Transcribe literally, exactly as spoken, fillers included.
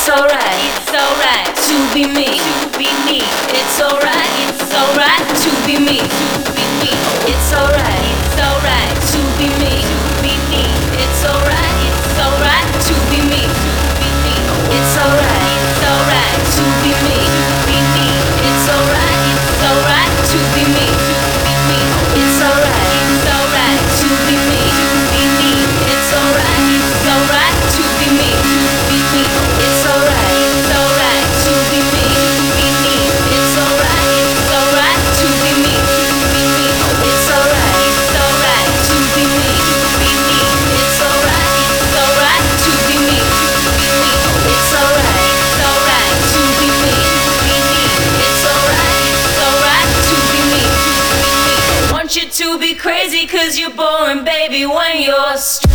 It's alright, it's alright to be me, to be me. It's alright, it's alright to be me, to be me. It's alright, it's alright to be me, to be me. It's alright, it's alright to be me, to be me. It's alright, it's alright to be me, to be me. It's alright, it's alright to be me, to be me. It's alright, it's alright to be me, to be me. It's alright, it's alright to be me, to be me. It's alright, it's alright to be me, to be me. It's alright, it's alright to be me, to be me. It's alright, it's alright to be me, to be me. It's alright, it's alright to be me, to be me. It's alright, it's alright to be me, to be me. It's alright, it's alright to be me, to be me. Want you to be crazy 'cause you're boring, baby, when you're straight.